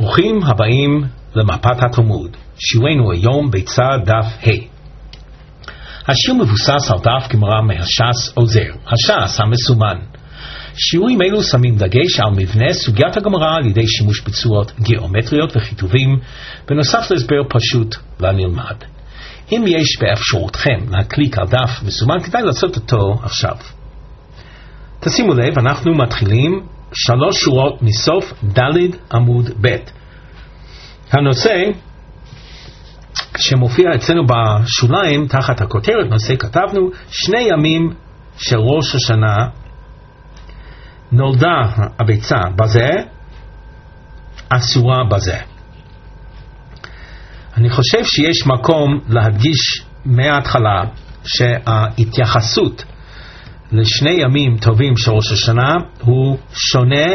ברוכים הבאים למפת התלמוד. שיעורנו היום בצד דף ה'. השיעור מבוסס על דף גמרא מהש"ס עוזר, הש"ס המסומן. שיעורים אלו שמים דגש על מבנה סוגיית הגמרא על ידי שימוש בצורות גיאומטריות וכיתובים, בנוסף להסבר פשוט לנלמד. אם יש באפשרותכם להקליק על דף מסומן, כדאי לעשות אותו עכשיו. תשימו לב, אנחנו מתחילים 3 שורות מסוף ד' עמוד ב'. הנושא שמופיע אצלנו בשוליים תחת הכותרת נושא כתבנו 2 ימים של ראש השנה נולדה הביצה בזה, אסורה בזה. אני חושב שיש מקום להדגיש מההתחלה שההתייחסות ל2 ימים טובים של ראש השנה הוא שונה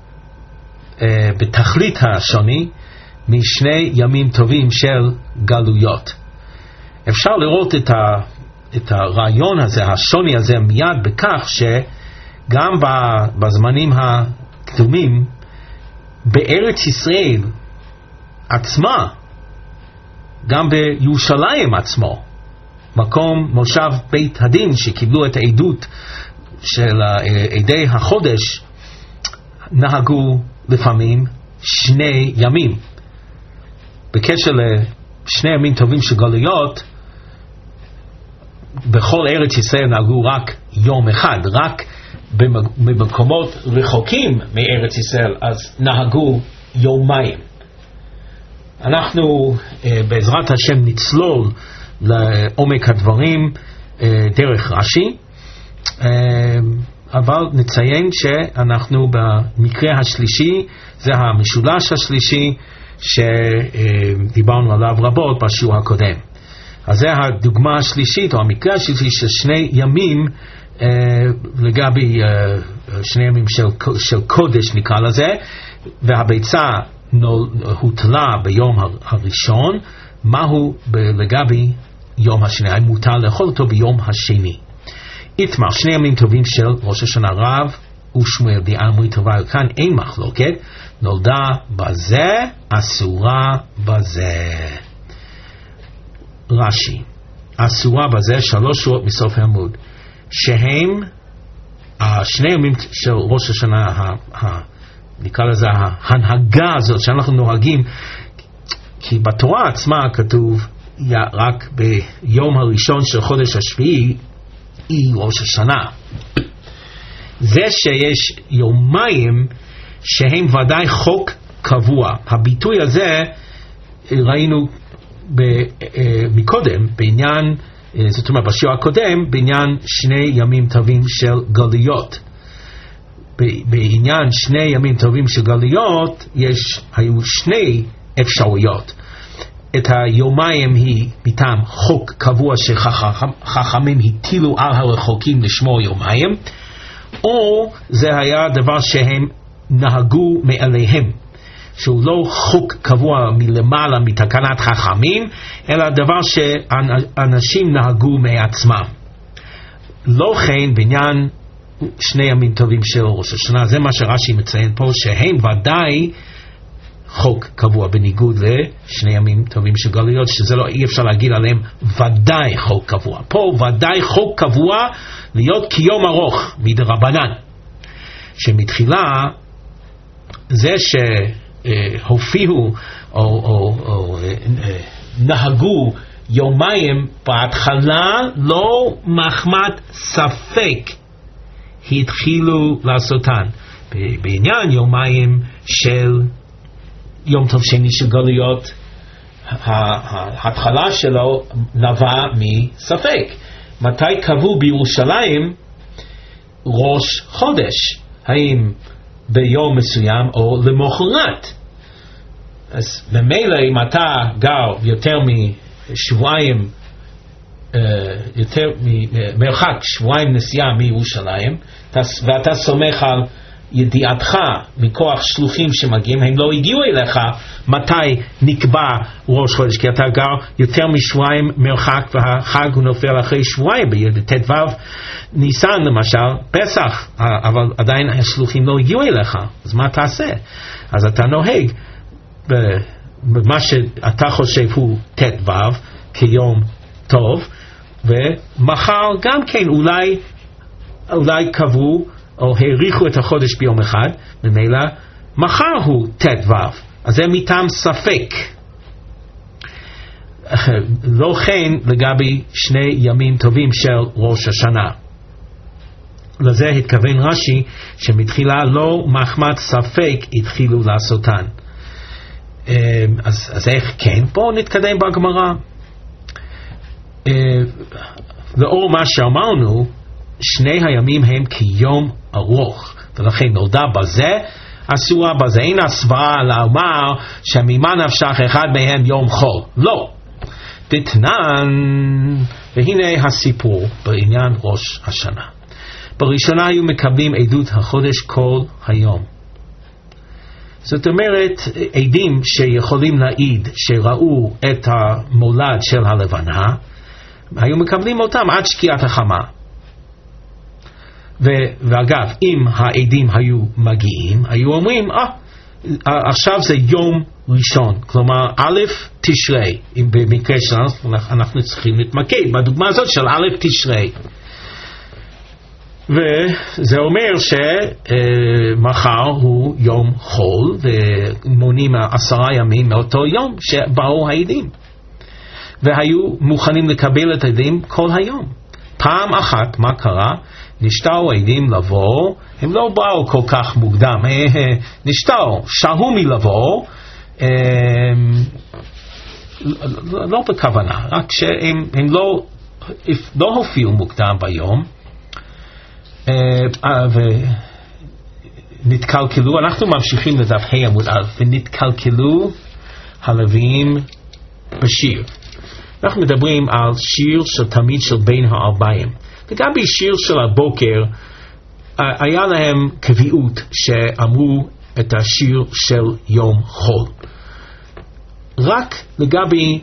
בתכלית השוני מ2 ימים טובים של גלויות. אפשר לראות את הרעיון הזה, השוני הזה, מיד בכך שגם בזמנים הקדומים בארץ ישראל עצמה, גם בירושלים עצמו, מקום מושב בית הדין שקיבלו את העדות של עדי החודש, נהגו לפעמים 2 ימים. בקשר ל2 ימים טובים של גלויות, בכל ארץ ישראל נהגו רק יום אחד, רק במקומות רחוקים מארץ ישראל אז נהגו יומיים. אנחנו בעזרת השם נצלול לעומק הדברים דרך רש"י, אבל נציין שאנחנו במקרה השלישי, זה המשולש השלישי שדיברנו עליו רבות בשיעור הקודם. אז זה הדוגמה השלישית או המקרה השלישי של 2 ימים לגבי 2 ימים של קודש נקרא לזה, והביצה הוטלה ביום הראשון. מהו לגבי יום השני? האם מותר לאכול אותו ביום השני? איתמר 2 ימים טובים של ראש השנה, רב ושמואל דאמרי טובה, כאן אין מחלוקת, נולדה בזה, אסורה בזה. רש"י, אסורה בזה 3 שורות מסוף העמוד, שהם 2 ימים של ראש השנה, נקרא לזה ההנהגה הזאת שאנחנו נוהגים, כי בתורה עצמה כתוב רק ביום הראשון של חודש השביעי היא ראש השנה. זה שיש יומיים שהם ודאי חוק קבוע. הביטוי הזה ראינו מקודם בעניין, זאת אומרת בשיעור הקודם, בעניין 2 ימים טובים של גלויות. בעניין 2 ימים טובים של גלויות היו 2 אפשרויות. את היומיים היא מטעם חוק קבוע שחכמים הטילו על הרחוקים לשמור יומיים, או זה היה דבר שהם נהגו מאליהם, שהוא לא חוק קבוע מלמעלה מתקנת חכמים, אלא דבר שאנשים נהגו מעצמם. לא כן בעניין 2 ימים טובים של ראש השנה, זה מה שרש"י מציין פה, שהם ודאי חוק קבוע בניגוד ל2 ימים טובים של גלויות, שזה לא, אי אפשר להגיד עליהם ודאי חוק קבוע. פה ודאי חוק קבוע להיות כיום ארוך מדרבנן, שמתחילה זה שהופיעו או נהגו יומיים בהתחלה לא מחמת ספק התחילו לעשותן. בעניין יומיים של יום טוב שני של גלויות, ההתחלה שלו נבע מספק. מתי קבעו בירושלים ראש חודש? האם ביום מסוים או למחרת? אז ממילא אם אתה גר יותר משבועיים, יותר מרחק שבועיים נסיעה מירושלים, ואתה סומך על ידיעתך מכוח שלוחים שמגיעים, הם לא הגיעו אליך מתי נקבע ראש חודש, כי אתה גר יותר משבועיים מרחק והחג הוא נופל אחרי שבועיים, בט"ו ניסן למשל, פסח, אבל עדיין השלוחים לא הגיעו אליך, אז מה תעשה? אז אתה נוהג במה שאתה חושב הוא ט"ו כיום טוב, ומחר גם כן אולי קבעו או העריכו את החודש ביום אחד, ממילא מחר הוא ט"ו, אז זה מטעם ספק. לא כן לגבי שני ימים טובים של ראש השנה. לזה התכוון רש"י שמתחילה לא מחמת ספק התחילו לעשותן. אז איך כן? בואו נתקדם בגמרא. לאור מה שאמרנו, שני הימים הם כיום ארוך, ולכן נולדה בזה אסורה בזה. אין הסברה לומר שממה נפשך אחד מהם יום חול. לא. דתנן, והנה הסיפור בעניין ראש השנה. בראשונה היו מקבלים עדות החודש כל היום. זאת אומרת, עדים שיכולים להעיד שראו את המולד של הלבנה, היו מקבלים אותם עד שקיעת החמה. ואגב, אם העדים היו מגיעים, היו אומרים, עכשיו זה יום ראשון, כלומר א' תשרי. אם במקרה שלנו אנחנו צריכים להתמקד בדוגמה הזאת של א' תשרי, וזה אומר שמחר הוא יום חול ומונים 10 ימים מאותו יום שבאו העדים, והיו מוכנים לקבל את העדים כל היום. פעם אחת מה קרה? נשתאו העדים לבוא, הם לא באו כל כך מוקדם, נשתאו, שהו מלבוא, לא בכוונה, רק שהם לא הופיעו מוקדם ביום, ונתקלקלו. אנחנו ממשיכים לדף ה' עמוד א', ונתקלקלו הלוויים בשיר. אנחנו מדברים על שיר של תמיד של בין הערביים, וגם בשיר של הבוקר היה להם קביעות שאמרו את השיר של יום חול. רק לגבי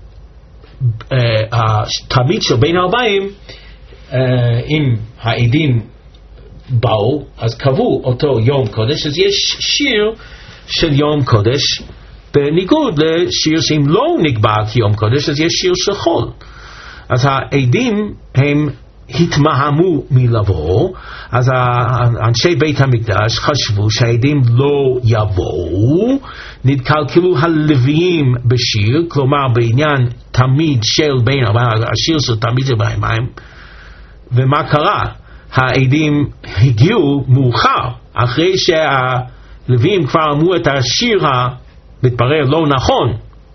תמיד של בין הערביים, אם העדים באו אז קבעו אותו יום קודש, אז יש שיר של יום קודש, בניגוד לשיר שאם לא נקבע כיום קודש אז יש שיר של חול. אז העדים הם התמהמו מלבוא, אז אנשי בית המקדש חשבו שהעדים לא יבואו, נתקלקלו הלוויים בשיר, כלומר בעניין תמיד של בין השיר של תמיד של בין, ומה קרה? העדים הגיעו מאוחר, אחרי שהלוויים כבר אמרו את השיר המתברר לא נכון,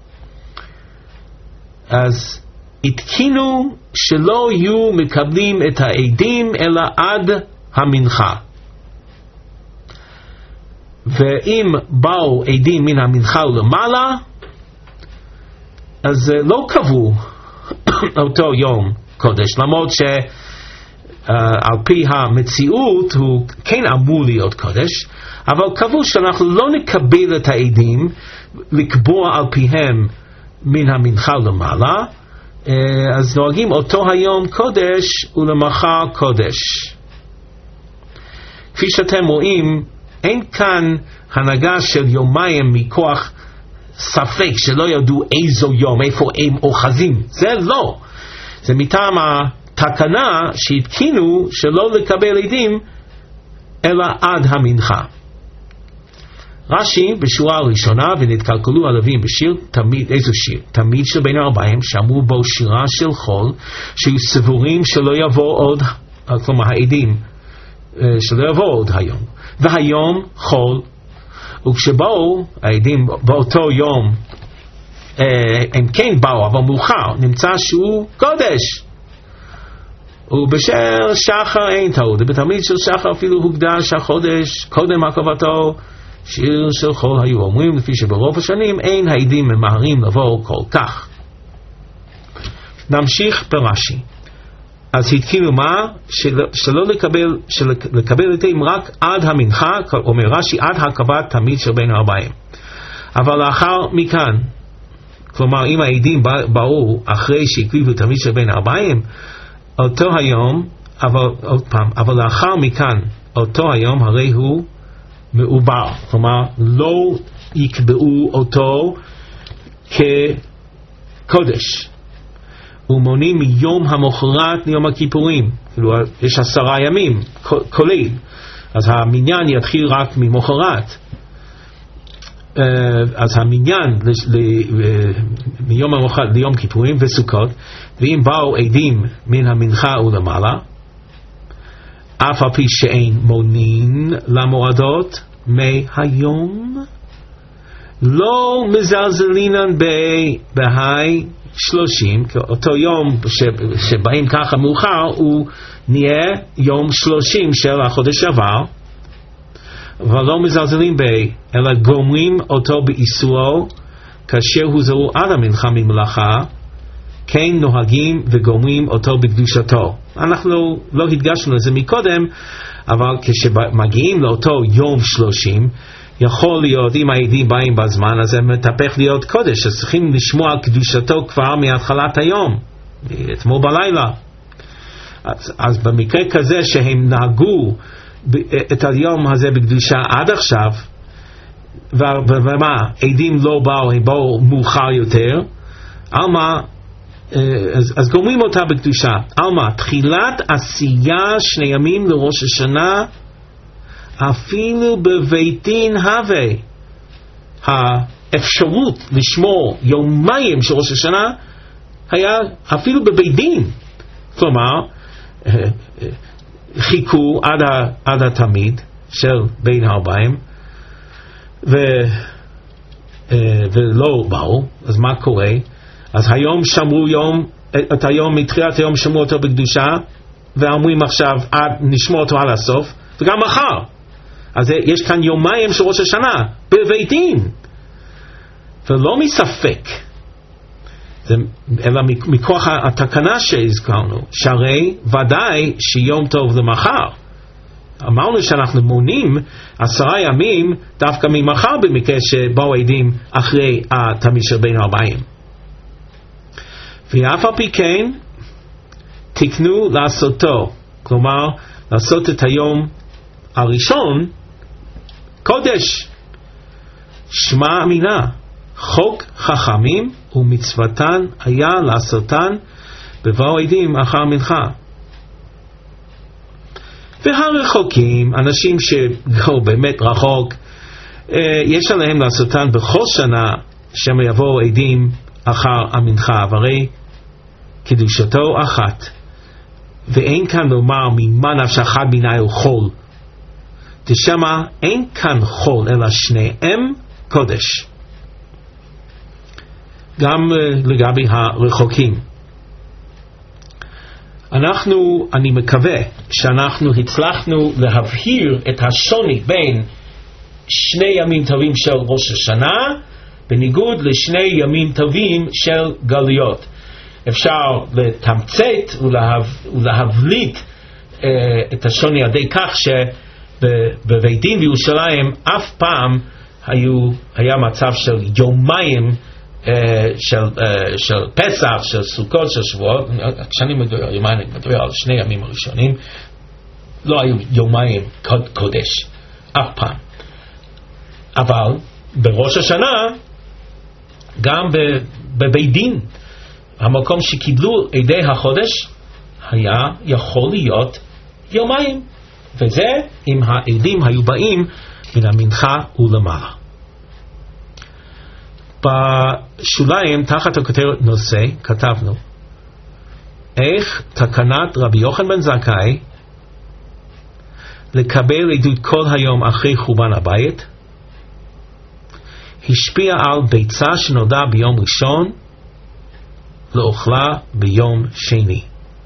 אז התקינו שלא יהיו מקבלים את העדים אלא עד המנחה. ואם באו עדים מן המנחה ולמעלה, אז לא קבעו אותו יום קודש, למרות שעל פי המציאות הוא כן אמור להיות קודש, אבל קבעו שאנחנו לא נקבל את העדים לקבוע על פיהם מן המנחה למעלה, אז נוהגים אותו היום קודש ולמחר קודש. כפי שאתם רואים, אין כאן הנהגה של יומיים מכוח ספק שלא ידעו איזו יום, איפה הם אוחזים. זה לא. זה מטעם התקנה שהתקינו שלא לקבל עדים אלא עד המנחה. רש"י בשורה הראשונה, ונתקלקלו הלוויים בשיר, תמיד, איזה שיר? תמיד של בין הערביים, שאמרו בו שירה של חול, שהיו סבורים שלא יבוא עוד, כלומר העדים, שלא יבוא עוד היום. והיום חול, וכשבאו העדים באותו יום, הם כן באו, אבל מאוחר, נמצא שהוא קודש. ובשל שחר אין טעות, בתמיד של שחר אפילו הוקדש החודש, קודם הקרבתו, שיר של חול היו אומרים, לפי שברוב השנים אין העדים ממהרים לבוא כל כך. נמשיך ברש"י. אז התקינו מה? שלא לקבל עדים רק עד המנחה, אומר רש"י, עד הקרבת תמיד של בין הערביים. אבל לאחר מכאן, כלומר אם העדים באו אחרי שהקריבו תמיד של בין הערביים, אותו היום, אבל לאחר מכאן, אותו היום הרי הוא מעובר, כלומר לא יקבעו אותו כקודש, ומונים מיום המחרת ליום הכיפורים, כאילו יש 10 ימים כולל, אז המניין יתחיל רק ממחרת. אז המניין מיום המחרת ליום כיפורים וסוכות, ואם באו עדים מן המנחה ולמעלה, אף על פי שאין מונין למועדות מהיום, לא מזלזלינן בהי 30, אותו יום שבאים ככה מאוחר הוא נהיה יום 30 של החודש עבר, אבל לא מזלזלים אלא גומרים אותו באיסורו כאשר הוזרו עד המנחה ממלאכה, כן נוהגים וגומרים אותו בקדושתו. אנחנו לא הדגשנו לזה מקודם, אבל כשמגיעים לאותו יום 30, יכול להיות, אם העדים באים בזמן, אז זה מתהפך להיות קודש, אז צריכים לשמוע קדושתו כבר מהתחלת היום, אתמול בלילה. אז במקרה כזה שהם נהגו את היום הזה בקדושה עד עכשיו, ומה, עדים לא באו, הם באו מאוחר יותר, אז גומרים אותה בקדושה. תחילת עשייה 2 ימים לראש השנה, אפילו בביתין הווה, האפשרות לשמור יומיים של ראש השנה היה אפילו בבית דין. כלומר, חיכו עד התמיד של בין הארבעים ולא באו. אז מה קורה? אז היום שמרו את היום, מתחילת היום שמרו אותו בקדושה, ואומרים עכשיו נשמור אותו על הסוף, וגם מחר. אז יש כאן יומיים של ראש השנה בבית דין, ולא מספק, אלא מכוח התקנה שהזכרנו, שהרי ודאי שיום טוב למחר. אמרנו שאנחנו מונים 10 ימים דווקא ממחר במקרה שבאו עדים אחרי התמיד של בין 40. ואף על פי כן תקנו לעשותו, כלומר לעשות את היום הראשון קודש. שמע אמינה, חוק חכמים ומצוותן היה לעשותן בבואו עדים אחר מנחה. והרחוקים, אנשים שגרו באמת רחוק, יש עליהם לעשותן בכל שנה שהם יבואו עדים אחר המנחה, והרי קדושתו אחת, ואין כאן לומר ממה נפש אחד מיני הוא חול, תשמע אין כאן חול אלא שניהם קודש. גם לגבי הרחוקים, אני מקווה שאנחנו הצלחנו להבהיר את השוני בין 2 ימים טובים של ראש השנה בניגוד ל2 ימים טובים של גלויות. אפשר לתמצת ולהבליט את השוני על ידי כך שבבית דין בירושלים אף פעם היה מצב של יומיים של פסח, של סוכות, של שבועות. כשאני מדבר על 2 ימים הראשונים, לא היו יומיים קודש אף פעם. אבל בראש השנה, גם בבית דין, המקום שקיבלו עדי החודש היה יכול להיות יומיים, וזה אם העדים היו באים מן המנחה ולמעלה. בשוליים תחת הכותרת נושא כתבנו איך תקנת רבי יוחנן בן זכאי לקבל עדות כל היום אחרי חורבן הבית השפיע על ביצה שנולדה ביום ראשון לאוכלה ביום שני.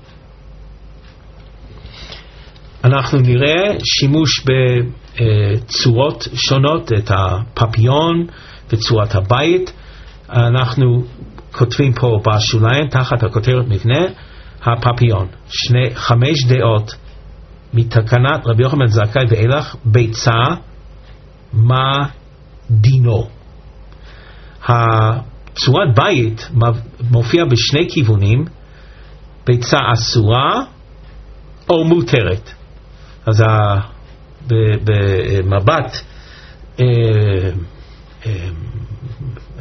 אנחנו נראה שימוש בצורות שונות, את הפפיון וצורת הבית. אנחנו כותבים פה בשוליים תחת הכותרת מבנה הפפיון 5 דעות מתקנת רבי יוחנן בן זכאי ואילך ביצה מה דינו. צורת בית מופיע בשני כיוונים, ביצה אסורה או מותרת. אז במבט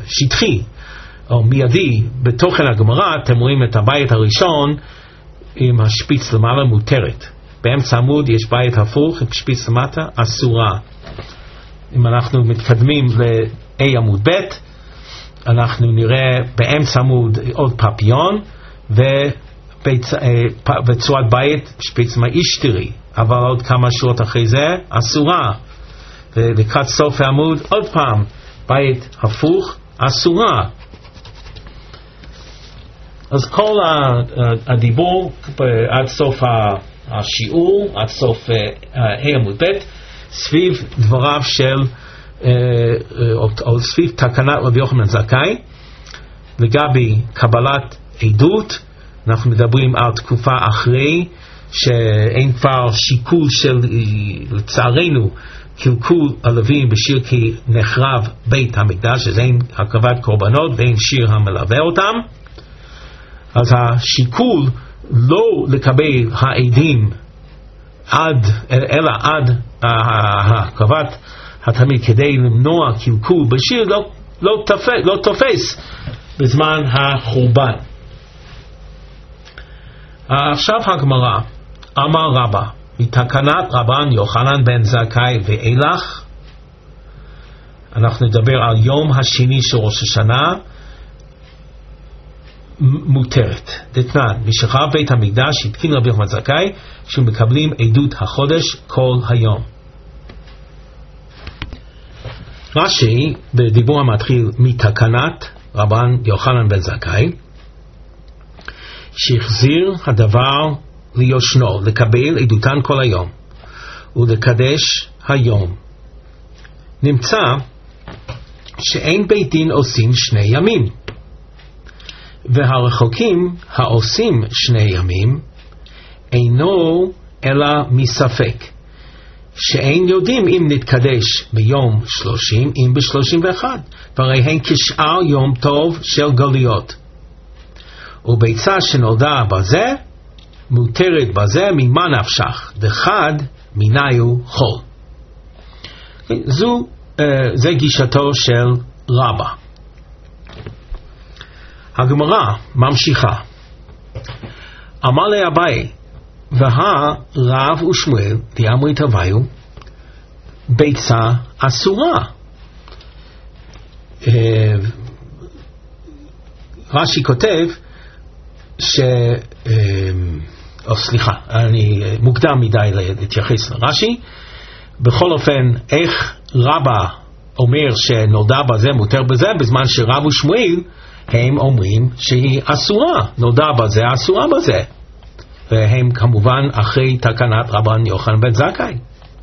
שטחי או מיידי בתוכן הגמרא, אתם רואים את הבית הראשון עם השפיץ למעלה מותרת, באמצע עמוד יש בית הפוך עם שפיץ למטה אסורה. אם אנחנו מתקדמים ל-A עמוד ב', אנחנו נראה באמצע עמוד עוד פפיון ובצורת בית שפיץ מאישתרי, אבל עוד כמה שורות אחרי זה אסורה, ולקראת סוף העמוד עוד פעם בית הפוך אסורה. אז כל הדיבור עד סוף השיעור, עד סוף A עמוד ב', סביב דבריו של או סביב תקנת רבי יוחנן זכאי לגבי קבלת עדות. אנחנו מדברים על תקופה אחרי שאין כבר שיקול של, לצערנו, קלקול הלווים בשיר כי נחרב בית המקדש, אז אין הקרבת קורבנות ואין שיר המלווה אותם. אז השיקול לא לקבל העדים אלא עד הקרבת התמיד כדי למנוע קלקול בשיר לא תופס בזמן החורבן. עכשיו הגמרא, אמר רבא, מתקנת רבן יוחנן בן זכאי ואילך, אנחנו נדבר על יום השני של ראש השנה, מותרת. דתנן, משחרב בית המקדש התקין רבי יוחנן זכאי שמקבלים עדות החודש כל היום. רש"י בדיבור המתחיל מתקנת רבן יוחנן בן זכאי, שהחזיר הדבר ליושנו, לקבל עדותן כל היום ולקדש היום. נמצא שאין בית דין עושים שני ימים, והרחוקים העושים שני ימים אינו אלא מספק, שאין יודעים אם נתקדש ביום 30 אם ב-31, והרי הן כשאר יום טוב של גלויות. וביצה שנולדה בזה מותרת בזה, ממה נפשך? דחד מיניו חול. זה גישתו של רבא. הגמרא ממשיכה. אמר לאביי, והרב ושמואל דיאמרי תביו, ביצה אסורה. רש"י כותב סליחה, אני מוקדם מדי להתייחס לרש"י. בכל אופן, איך רבא אומר שנולדה בזה מותר בזה, בזמן שרב ושמואל הם אומרים שהיא אסורה, נולדה בזה אסורה בזה, והם כמובן אחרי תקנת רבן יוחנן בן זכאי.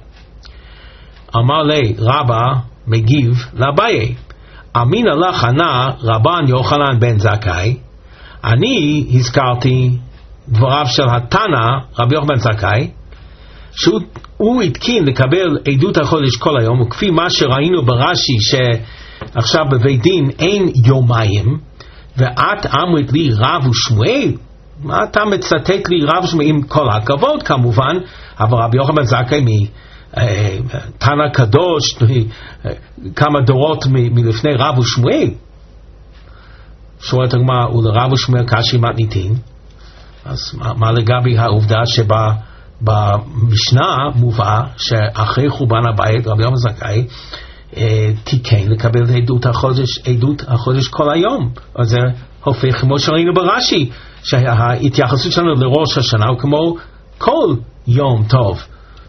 אמר לי רבא מגיב לאביי, אמינא לך ענה רבן יוחנן בן זכאי, אני הזכרתי דבריו של התנא רבי יוחנן בן זכאי, שהוא התקין לקבל עדות החודש כל היום, וכפי מה שראינו ברש"י שעכשיו בבית דין אין יומיים, ואת אמרת לי רב ושמואל, מה אתה מצטט לי רב ושמואל? עם כל הכבוד כמובן, אבל רבי יוחנן בן זכאי תנא קדוש כמה דורות מלפני רב ושמואל. שואלת הגמרא, ולרב ושמואל קשי מתניתין? אז מה לגבי העובדה שבמשנה מובא שאחרי חורבן הבית רבי יוחנן בן זכאי תיקן לקבל עדות החודש כל היום? אז זה הופך כמו שראינו ברש"י, שההתייחסות שלנו לראש השנה הוא כמו כל יום טוב.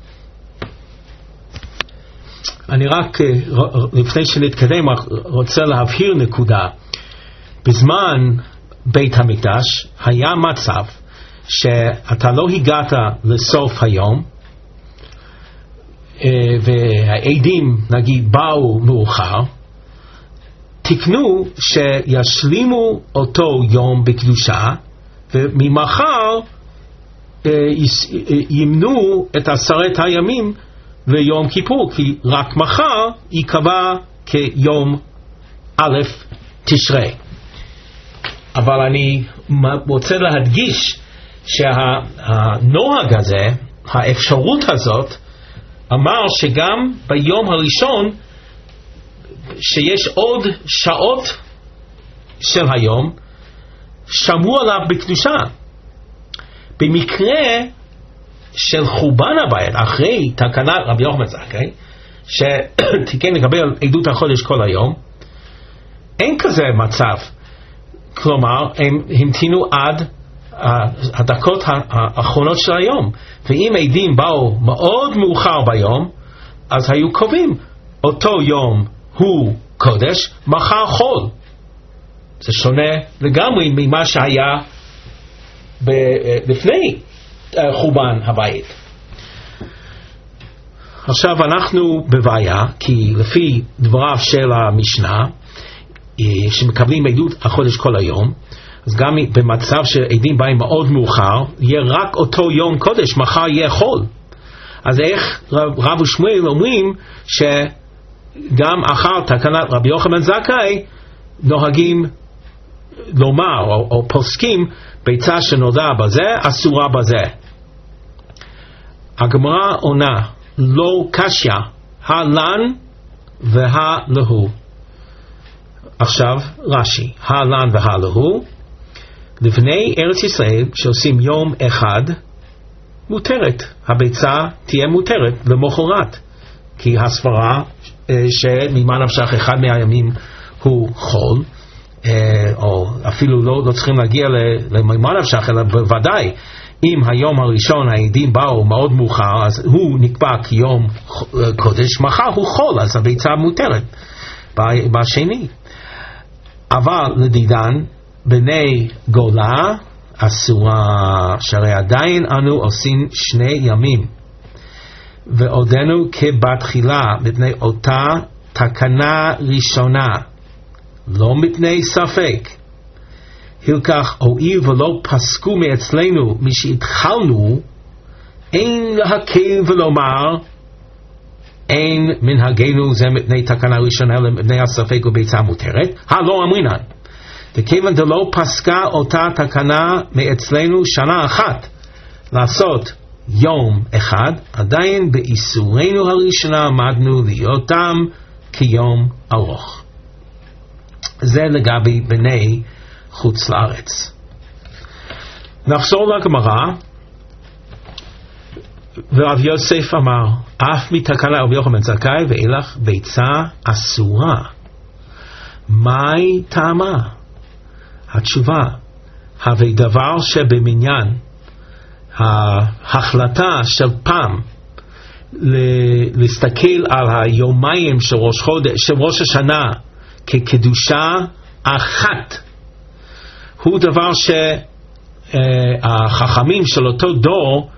אני רק לפני שנתקדם רוצה להבהיר נקודה. בזמן בית המקדש היה מצב שאתה לא הגעת לסוף היום, והעדים נגיד באו מאוחר, תקנו שישלימו אותו יום בקדושה, וממחר ימנו את 10 הימים ליום כיפור, כי רק מחר ייקבע כיום א' תשרי. אבל אני רוצה להדגיש שהנוהג הזה, האפשרות הזאת, אמר שגם ביום הראשון שיש עוד שעות של היום שמרו עליו בקדושה. במקרה של חורבן הבית, אחרי תקנת רבי יוחנן זכאי, שתיקן לקבל עדות החודש כל היום, אין כזה מצב. כלומר, הם המתינו עד הדקות האחרונות של היום, ואם עדים באו מאוד מאוחר ביום, אז היו קובעים אותו יום הוא קודש, מחר חול. זה שונה לגמרי ממה שהיה לפני חורבן הבית. עכשיו אנחנו בבעיה, כי לפי דבריו של המשנה, שמקבלים עדות החודש כל היום, אז גם במצב שעדים באים מאוד מאוחר, יהיה רק אותו יום קודש, מחר יהיה חול. אז איך רב ושמואל אומרים שגם אחר תקנת רבי יוחנן זכאי נוהגים לומר או פוסקים ביצה שנולדה בזה אסורה בזה? הגמרא עונה לא קשיא הלן והלהו. עכשיו רש"י, הלן והלהו, לבני ארץ ישראל שעושים יום אחד מותרת, הביצה תהיה מותרת למחרת, כי הסברה שממה נפשך אחד מהימים הוא חול, או אפילו לא צריכים להגיע לממה נפשך, אלא בוודאי אם היום הראשון העדים באו מאוד מאוחר, אז הוא נקבע כיום קודש, מחר הוא חול, אז הביצה מותרת בשני. אבל לדידן בני גולה אסורה, שהרי עדיין אנו עושים 2 ימים ועודנו כבתחילה מפני אותה תקנה ראשונה, לא מפני ספק. הלקח הואיל ולא פסקו מאצלנו משהתחלנו, אין להקל ולומר אין מנהגנו זה מפני תקנה ראשונה למפני הספק וביצה מותרת, הלא אמרינן. וכיוון דלא פסקה אותה תקנה מאצלנו שנה אחת לעשות יום אחד, עדיין באיסורנו הראשונה עמדנו ליותם כיום ארוך. זה לגבי בני חוץ לארץ. נחזור לגמרא. ורב יוסף אמר, אף מתקנה רבי יוחנן זכאי ואילך ביצה אסורה. מהי טעמה? התשובה, הרי דבר שבמניין ההחלטה של פעם להסתכל על היומיים של ראש השנה כקדושה אחת, הוא דבר שהחכמים של אותו דור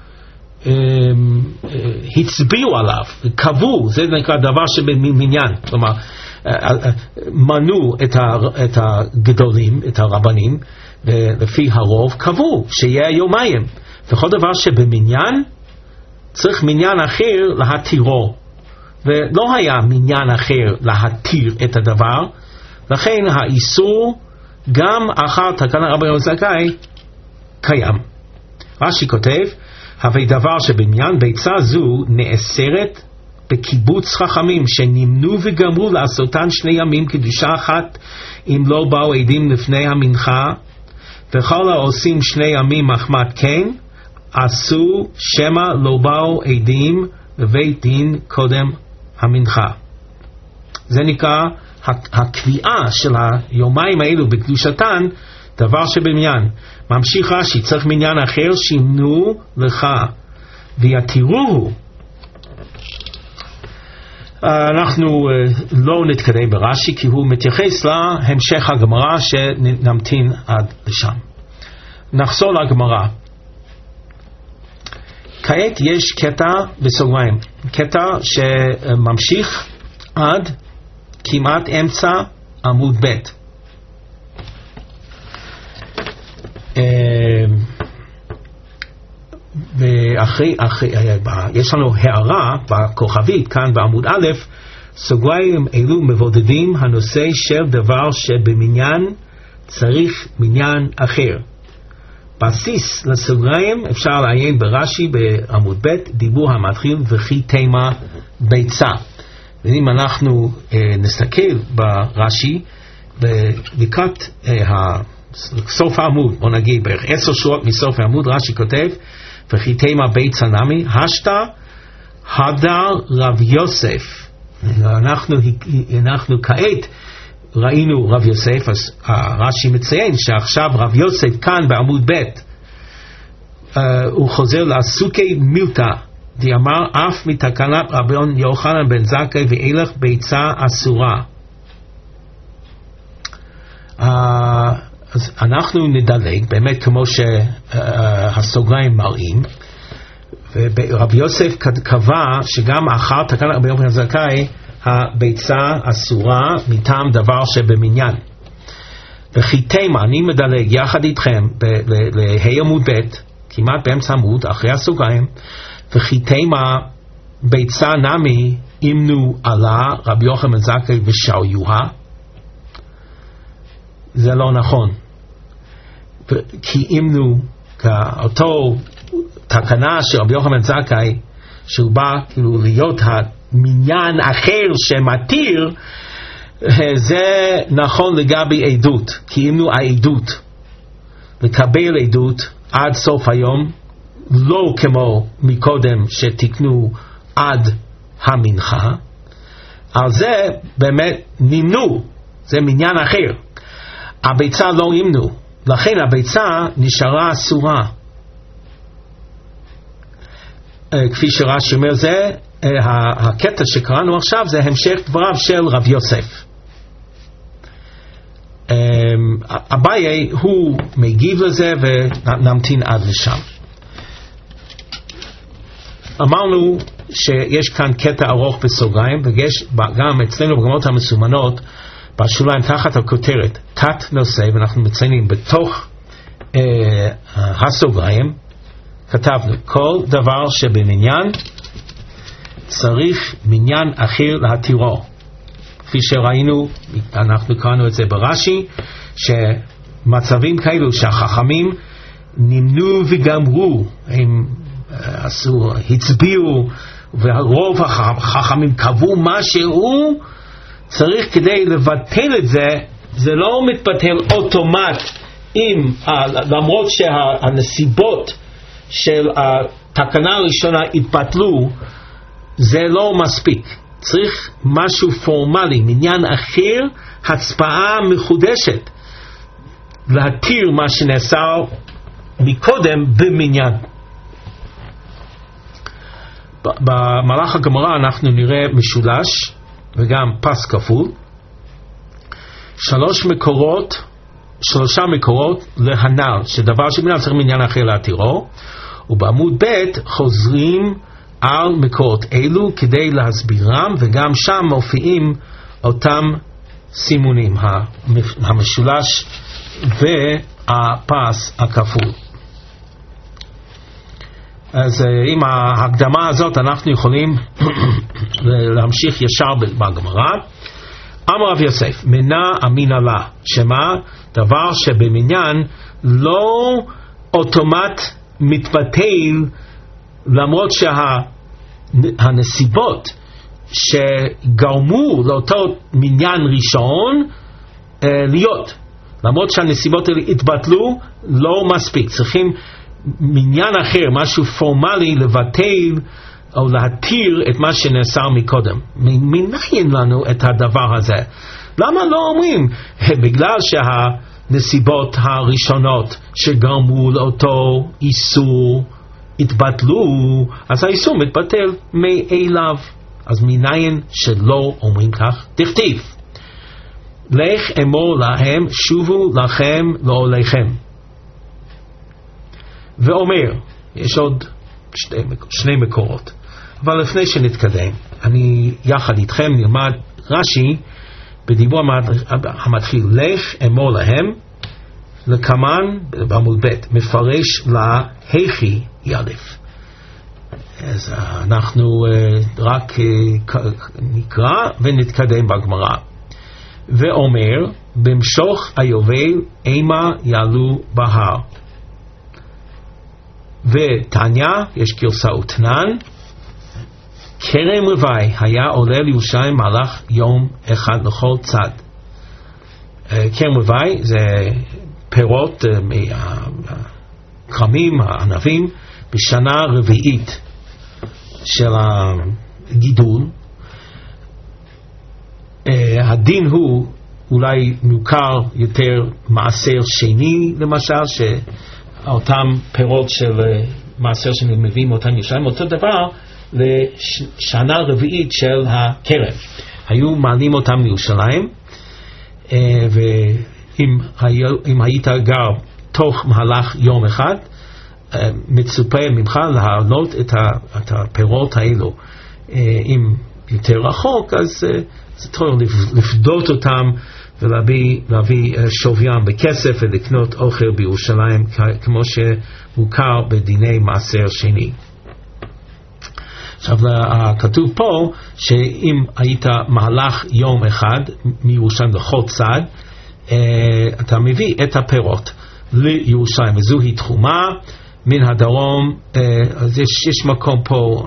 הצביעו עליו, קבעו, זה נקרא דבר שבמניין, כלומר מנו את הגדולים, את הרבנים, ולפי הרוב קבעו שיהיה יומיים, וכל דבר שבמניין צריך מניין אחר להתירו, ולא היה מניין אחר להתיר את הדבר, לכן האיסור גם אחר תקנה רבי יוחנן זכאי קיים. רש"י כותב, הרי דבר שבעניין ביצה זו נאסרת בקיבוץ חכמים שנמנו וגמרו לעשותן 2 ימים קדושה אחת אם לא באו עדים לפני המנחה, וכל העושים 2 ימים מחמת כן עשו שמא לא באו עדים בבית דין קודם המנחה. זה נקרא הקביעה של היומיים האלו בקדושתן דבר שבמניין. ממשיך רש"י, צריך מניין אחר שימנו לך ויתירוהו. אנחנו לא נתקדם ברש"י כי הוא מתייחס להמשך הגמרא שנמתין עד לשם. נחזור לגמרא. כעת יש קטע בסוגריים, קטע שממשיך עד כמעט אמצע עמוד ב'. יש לנו הערה בכוכבית כאן בעמוד א', סוגריים אלו מבודדים הנושא של דבר שבמניין צריך מניין אחר. בסיס לסוגריים אפשר לעיין ברש"י בעמוד ב', דיבור המתחיל וכי תימה ביצה. ואם אנחנו נסתכל ברש"י, לקראת סוף העמוד, בוא נגיד בערך 10 שורות מסוף העמוד, רש"י כותב, וכי תימא ביצה נמי, השתא הדר רב יוסף. אנחנו כעת ראינו רב יוסף, אז רש"י מציין שעכשיו רב יוסף כאן בעמוד ב' הוא חוזר לעסוקי מילתא, דאמר אף מתקנת רבן יוחנן בן זכאי ואילך ביצה אסורה. אז אנחנו נדלג באמת כמו שהסוגריים מראים, ורבי יוסף קבע שגם אחר תקנת רבי יוחנן בן זכאי הביצה אסורה מטעם דבר שבמניין. וכי תימא, אני מדלג יחד איתכם להי עמוד ב' כמעט באמצע עמוד אחרי הסוגריים, וכי תימא ביצה נמי אימנו עלה רבי יוחנן בן זכאי ושעיוה. זה לא נכון, כי אימנו כאותו תקנה של רבי יוחנן בן זכאי שהוא בא כאילו להיות המניין אחר שמתיר, זה נכון לגבי עדות, כי אימנו העדות לקבל עדות עד סוף היום, לא כמו מקודם שתקנו עד המנחה. על זה באמת נמנו, זה מניין אחר. הביצה לא אימנו, לכן הביצה נשארה אסורה. כפי שרש"י אומר, זה הקטע שקראנו עכשיו, זה המשך דבריו של רב יוסף. אביי הוא מגיב לזה ונמתין עד לשם. אמרנו שיש כאן קטע ארוך בסוגריים, ויש גם אצלנו בגמרות המסומנות בשוליים תחת הכותרת תת נושא, ואנחנו מציינים בתוך הסוגריים כתבנו כל דבר שבמניין צריך מניין אחר להתירו. כפי שראינו, אנחנו קראנו את זה ברש"י, שמצבים כאלו שהחכמים נמנו וגמרו, הם הצביעו ורוב החכמים קבעו משהו, צריך כדי לבטל את זה, זה לא מתבטל אוטומט למרות שהנסיבות של התקנה הראשונה התבטלו, זה לא מספיק. צריך משהו פורמלי, מניין אחר, הצבעה מחודשת, להתיר מה שנעשה מקודם במניין. במהלך הגמרא אנחנו נראה משולש וגם פס כפול, שלושה מקורות להנ"ל, שדבר שבמניין צריך מניין אחר להתירו, ובעמוד ב' חוזרים על מקורות אלו כדי להסבירם, וגם שם מופיעים אותם סימונים, המשולש והפס הכפול. אז עם ההקדמה הזאת אנחנו יכולים להמשיך ישר בגמרא. אמר רב יוסף, מנה אמינא לה, שמה? דבר שבמניין לא אוטומט מתבטל, למרות שהנסיבות שגרמו לאותו מניין ראשון להיות, למרות שהנסיבות האלה התבטלו, לא מספיק. צריכים מניין אחר, משהו פורמלי, לבטל או להתיר את מה שנאסר מקודם. מניין לנו את הדבר הזה? למה לא אומרים בגלל שהנסיבות הראשונות שגרמו לאותו איסור התבטלו, אז האיסור מתבטל מאליו? אז מניין שלא אומרים כך? תכתיב לך אמור להם שובו לכם לעוליכם, ואומר, יש עוד שני מקורות, אבל לפני שנתקדם אני יחד איתכם נלמד רש"י בדיבור המתחיל לך אמור להם, לקמן בעמוד ב' מפרש להיכי ידף. אז אנחנו רק נקרא ונתקדם בגמרא. ואומר במשוך היובל אימה יעלו בהר. ותניא, יש גרסה ותנן, כרם רווי היה עולה לירושלים מהלך יום אחד לכל צד. כרם רווי זה פירות מהכרמים, הענבים, בשנה רביעית של הגידול. הדין הוא אולי מוכר יותר מעשר שני, למשל, שאותם פירות של מעשר שני מביאים אותם ירושלים, אותו דבר לשנה רביעית של הכרם. היו מעלים אותם לירושלים, ואם היית גר תוך מהלך יום אחד, מצופה ממך להעלות את הפירות האלו. אם יותר רחוק, אז צריך לפדות אותם ולהביא שוויים בכסף ולקנות אוכל בירושלים, כמו שמוכר בדיני מעשר שני. עכשיו, כתוב פה שאם היית מהלך יום אחד מירושלים לכל צד, אתה מביא את הפירות לירושלים, וזוהי תחומה מן הדרום. אז יש מקום פה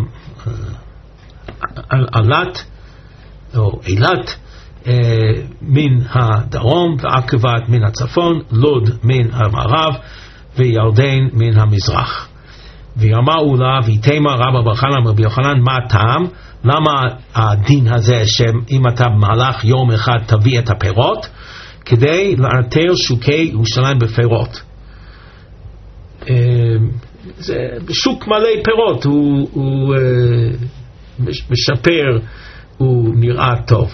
אלת או אילת מן הדרום, ועקבת מן הצפון, לוד מן המערב, וירדן מן המזרח. ויאמרו לה, ויתמה רבא בר חנא רבי יוחנן, מה הטעם? למה הדין הזה שאם אתה במהלך יום אחד תביא את הפירות? כדי לאתר שוקי ירושלים בפירות. זה שוק מלא פירות, הוא משפר, הוא נראה טוב.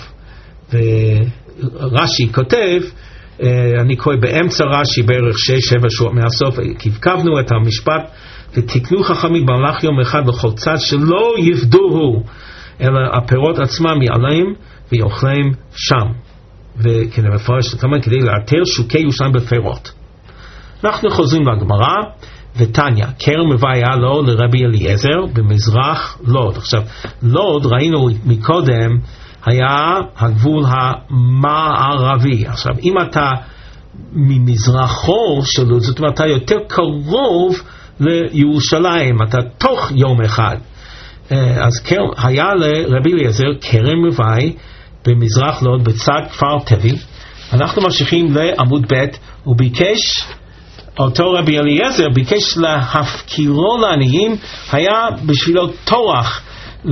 ורש"י כותב, אני קורא באמצע רש"י בערך 6-7 שורות מהסוף, כבקבנו את המשפט, ותקנו חכמים במהלך יום אחד לכל צד, שלא יפדוהו, אלא הפירות עצמם יעלם ויאכלם שם. וכדי מפרש, כדי לאתר שוקי ירושלים בפירות. אנחנו חוזרים לגמרא, ותניא, כרם רווי היה לו לרבי אליעזר במזרח לוד. עכשיו, לוד, ראינו מקודם, היה הגבול המערבי. עכשיו, אם אתה ממזרחו של לוד, זאת אומרת, אתה יותר קרוב לירושלים, אתה תוך יום אחד. אז היה לרבי אליעזר כרם רווי במזרח לוד בצד כפר תבי. אנחנו ממשיכים לעמוד ב', הוא ביקש, אותו רבי אליעזר ביקש להפקירו לעניים, היה בשבילו תורח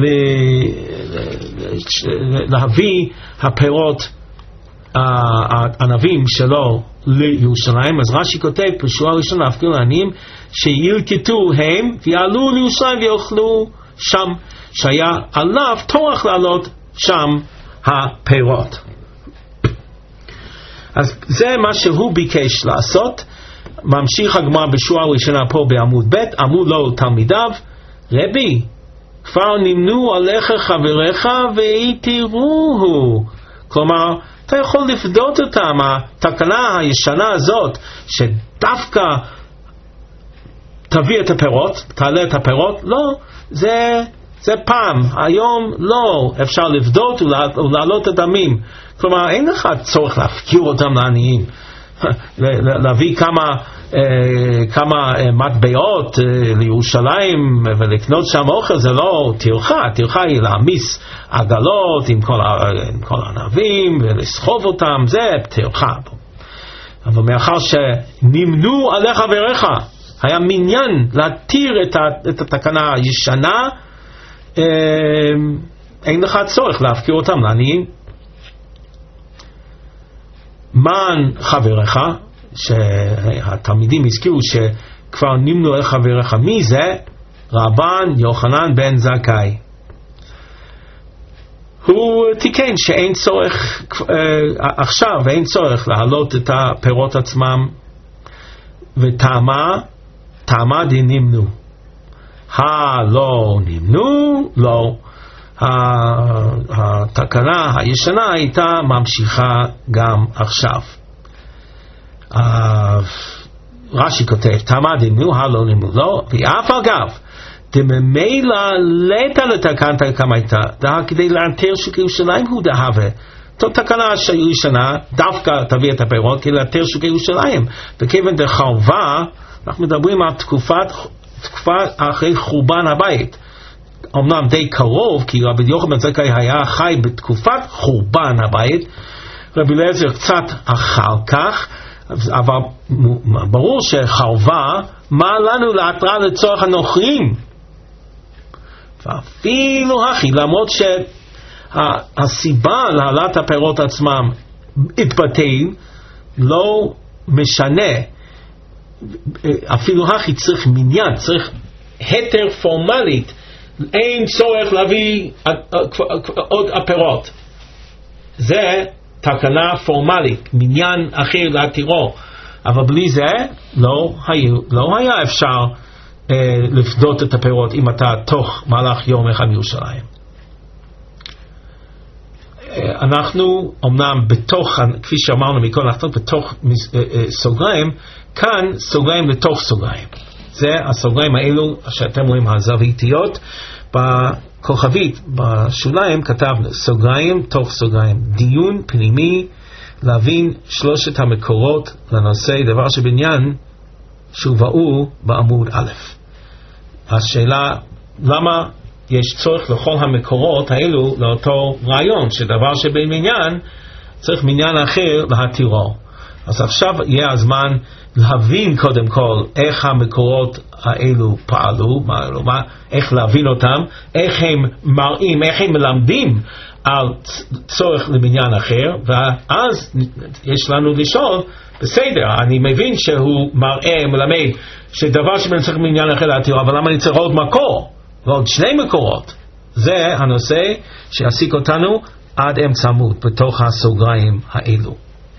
להביא הפירות הענבים שלו לירושלים. אז רש"י כותב בשורה הראשונה להפקיר לעניים, שילקטו הם ויעלו לירושלים ויאכלו שם, שהיה עליו תורח לעלות שם הפירות. אז זה מה שהוא ביקש לעשות. ממשיך הגמרא בשורה הראשונה פה בעמוד ב', אמרו לו תלמידיו, רבי, כבר נמנו עליך חבריך והתירוהו. כלומר, אתה יכול לפדות אותם. התקנה הישנה הזאת, שדווקא תביא את הפירות, תעלה את הפירות, לא, זה פעם, היום לא, אפשר לפדות ולהעלות את הדמים. כלומר, אין לך צורך להפקיר אותם לעניים, להביא כמה מטבעות לירושלים ולקנות שם אוכל, זה לא טרחה. טרחה היא להעמיס עגלות עם כל הענבים ולסחוב אותם, זה טרחה. אבל מאחר שנמנו עליך חבריך, היה מניין להתיר את התקנה הישנה, אין לך צורך להפקיר אותם לעניים. מן חבריך, שהתלמידים הזכירו שכבר נמנו אל חבריך, מי זה? רבן יוחנן בן זכאי. הוא תיקן שאין צורך עכשיו, ואין צורך להעלות את הפירות עצמם, וטעמה דנמנו. לא נמנו, לא. התקנה הישנה הייתה ממשיכה גם עכשיו. רש"י כותב, טעמה דנמנו, לא נמנו, לא. ואף אגב, דממילא לטה לתקנת כמה הייתה, כדי לאתר שוקי ירושלים הוא דהווה. זאת תקנה ישנה, דווקא תביא את הפירות כדי לאתר שוקי ירושלים. וכיוון דחרבה, אנחנו מדברים על תקופה אחרי חורבן הבית. אומנם די קרוב, כי רבי יוחנן בן זכאי היה חי בתקופת חורבן הבית, רבי אליעזר קצת אחר כך, אבל ברור שחרבה, מה לנו להתראה לצורך הנוכרים? ואפילו הכי, למרות שהסיבה להעלאת הפירות עצמם התבטאים, לא משנה, אפילו הכי צריך מניין, צריך היתר פורמלית, אין צורך להביא עוד הפירות. זה תקנה פורמלית, מניין אחר להתירו, אבל בלי זה לא היה אפשר לפדות את הפירות אם אתה תוך מהלך יום אחד מירושלים. אנחנו אמנם בתוך, כפי שאמרנו מכל, אנחנו בתוך סוגריים, כאן סוגריים לתוך סוגריים. זה הסוגריים האלו שאתם רואים הזוויתיות בכוכבית בשוליים, כתבנו סוגריים תוך סוגריים, דיון פנימי להבין שלושת המקורות לנושא דבר שבעניין שהובאו בעמוד א'. השאלה למה יש צורך לכל המקורות האלו לאותו רעיון שדבר שבעניין צריך מניין אחר להתירו. אז עכשיו יהיה הזמן להבין קודם כל איך המקורות האלו פעלו, איך להבין אותם, איך הם מראים, איך הם מלמדים על צורך למניין אחר, ואז יש לנו לשאול, בסדר, אני מבין שהוא מראה, מלמד, שדבר שבן צריך מניין אחר להתירו, אבל למה אני צריך עוד מקור? ועוד שני מקורות. זה הנושא שיעסיק אותנו עד אמצע עמוד בתוך הסוגריים האלו.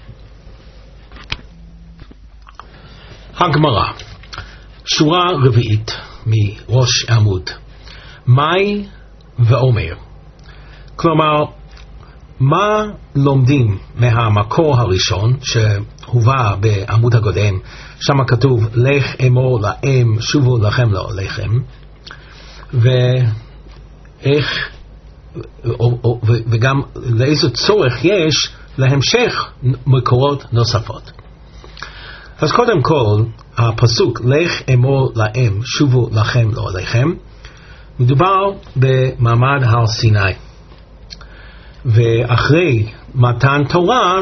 הגמרא, שורה רביעית מראש עמוד, מאי ואומר. כלומר, מה לומדים מהמקור הראשון שהובא בעמוד הקודם, שם כתוב לך אמור לאם שובו לכם לא לכם, ואיך וגם לאיזה צורך יש להמשך מקורות נוספות. אז קודם כל, הפסוק לך אמור לאם שובו לכם לא לכם, מדובר במעמד הר סיני, ואחרי מתן תורה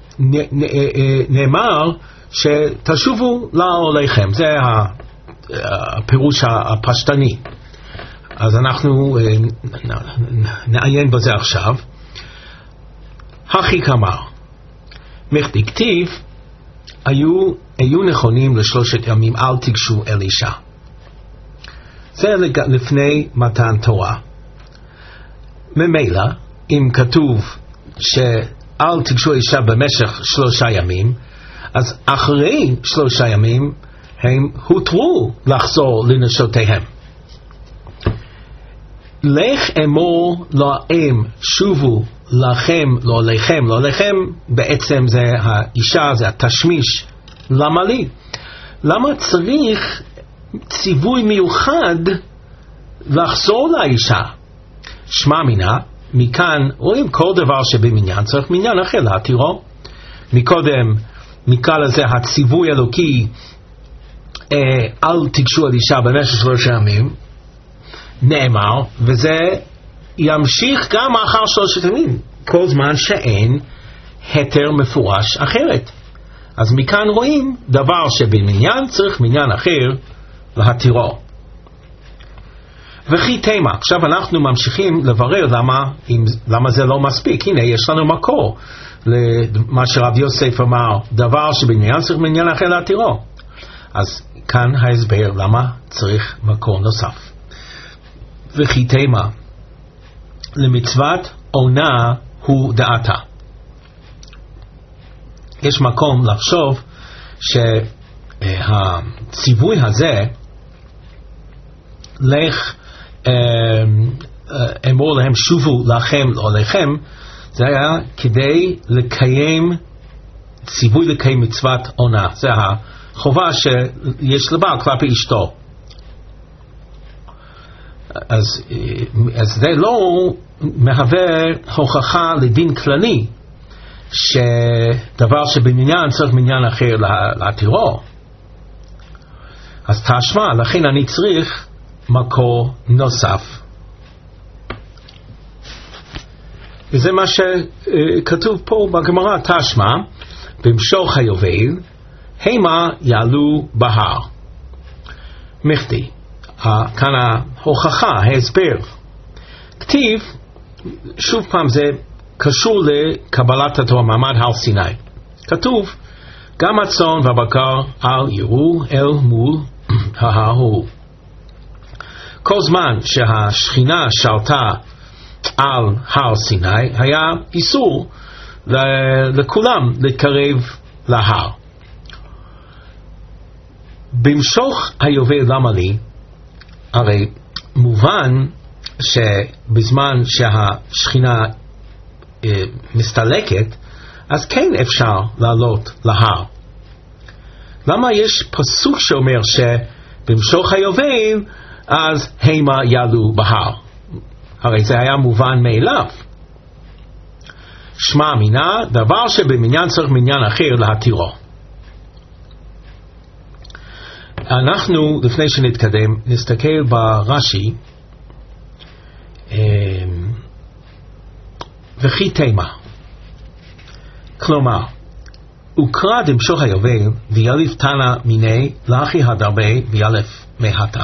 נאמר שתשובו לעליכם. זה הפירוש הפשטני. אז אנחנו נעיין בזה עכשיו. הכי כמר מכתיב היו נכונים לשלושת ימים, אל תיגשו אל אישה. זה לפני מתן תורה. ממילא אם כתוב שאל תיגשו אישה במשך 3 ימים, אז אחרי 3 ימים הם הותרו לחזור לנשותיהם. לך אמור לאם שובו לכם לא לכם, לא לכם בעצם זה האישה, זה התשמיש. למה לי? למה צריך ציווי מיוחד לחזור לאישה? שמע מינה, מכאן רואים כל דבר שבמניין צריך מניין אחר להתירו. מקודם נקרא לזה הציווי אלוקי, אל תיגשו על אישה במשך 3 ימים, נאמר, וזה ימשיך גם אחר 3 ימים, כל זמן שאין היתר מפורש אחרת. אז מכאן רואים דבר שבמניין צריך מניין אחר להתירו. וכי תימה, עכשיו אנחנו ממשיכים לברר למה זה לא מספיק. הנה יש לנו מקור למה שרב יוסף אמר, דבר שבמניין צריך מניין אחר להתירו. אז כאן ההסבר למה צריך מקור נוסף. וכי תימה, למצוות עונה הוא דעתה. יש מקום לחשוב שהציווי הזה, לך אמור להם שובו לכם לא לכם, זה היה כדי לקיים, ציווי לקיים מצוות עונה. זה החובה שיש לבעל כלפי אשתו. אז זה לא מהווה הוכחה לדין כללי שדבר שבמניין צריך מניין אחר להתירו. אז תשמע, לכן אני צריך מקור נוסף וזה מה שכתוב פה בגמרא, תשמע, במשוך היובל, המה יעלו בהר. מחדי, כאן ההוכחה, ההסבר. כתיב, שוב פעם זה קשור לקבלת התורה, מעמד הר סיני. כתוב, גם הצאן והבקר אל יראו אל מול ההר ההוא. כל זמן שהשכינה שלטה על הר סיני, היה איסור לכולם להתקרב להר. במשוך היובל למה לי? הרי מובן שבזמן שהשכינה מסתלקת, אז כן אפשר לעלות להר. למה יש פסוק שאומר שבמשוך היובל אז המה יעלו בהר? הרי זה היה מובן מאליו. שמע מינה, דבר שבמניין צריך מניין אחר להתירו. אנחנו, לפני שנתקדם, נסתכל ברש"י, וכי תימה. כלומר, וקרא דמשוך היובל, ויאליף תנא מיני, לאחי הדרבה, ויאלף מהתם.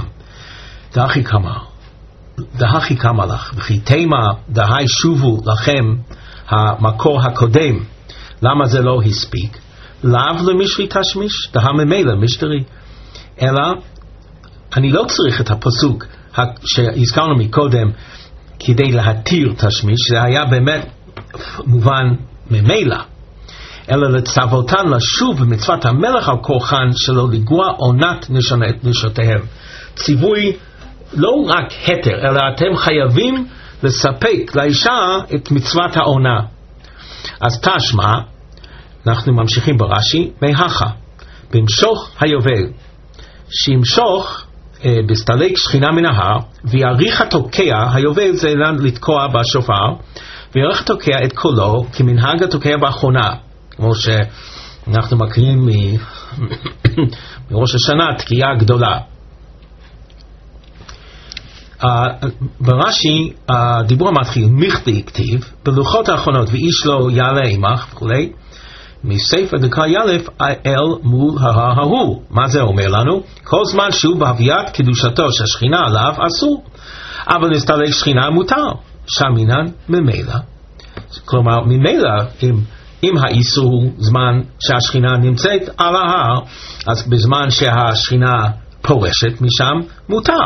דהכי כמה לך, וכי תימה, דהי שובו לכם המקור הקודם. למה זה לא הספיק? לאו למשרי תשמיש, דה ממילא משתרי. אלא, אני לא צריך את הפסוק שהזכרנו מקודם, כדי להתיר תשמיש, זה היה באמת מובן ממילא. אלא לצוותן לשוב במצוות המלך על כוחן שלא לגוע עונת נשותיהם. ציווי לא רק היתר, אלא אתם חייבים לספק לאישה את מצוות העונה. אז תשמע, אנחנו ממשיכים ברש"י, מהכה, במשוך היובל, שימשוך בסתלק שכינה מן ההר, ויעריך התוקע, היובל זה לתקוע בשופר, ויעריך התוקע את קולו, כמנהג התוקע באחרונה, כמו שאנחנו מכירים מראש השנה, תקיעה גדולה. ברש"י הדיבור המתחיל, מכדי כתיב, בלוחות האחרונות, ואיש לא יעלה עמך וכולי, מספר דקה ילף אל מול ההר ההוא. מה זה אומר לנו? כל זמן שהוא בהביאת קדושתו שהשכינה עליו אסור, אבל נסתלק שכינה מותר, שמינן ממילא. כלומר, ממילא, אם האיסור הוא זמן שהשכינה נמצאת על ההר, אז בזמן שהשכינה פורשת משם, מותר.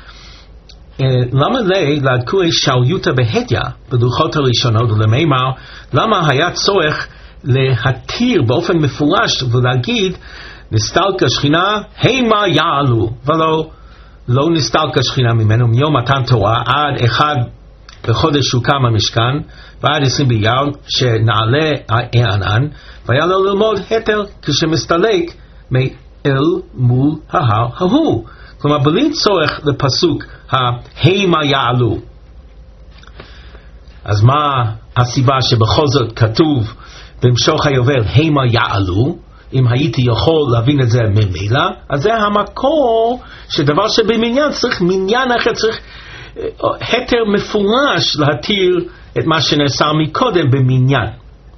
למה להדקורי שאליותא בהדיא בלוחות הראשונות ולמימר, למה היה צורך להתיר באופן מפורש ולהגיד נסתלקה שכינה המה יעלו, ולא לא נסתלקה שכינה ממנו מיום מתן תורה עד 1 בחודש הוקם המשכן ועד 20 באייר שנעלה הענן, והיה לו ללמוד היתר כשמסתלק מאל מול ההר ההוא. כלומר בלי צורך לפסוק המה יעלו. אז מה הסיבה שבכל זאת כתוב במשוך היובל המה יעלו? אם הייתי יכול להבין את זה ממילא, אז זה המקור שדבר שבמניין צריך מניין אחר, צריך היתר מפורש להתיר את מה שנעשה מקודם במניין.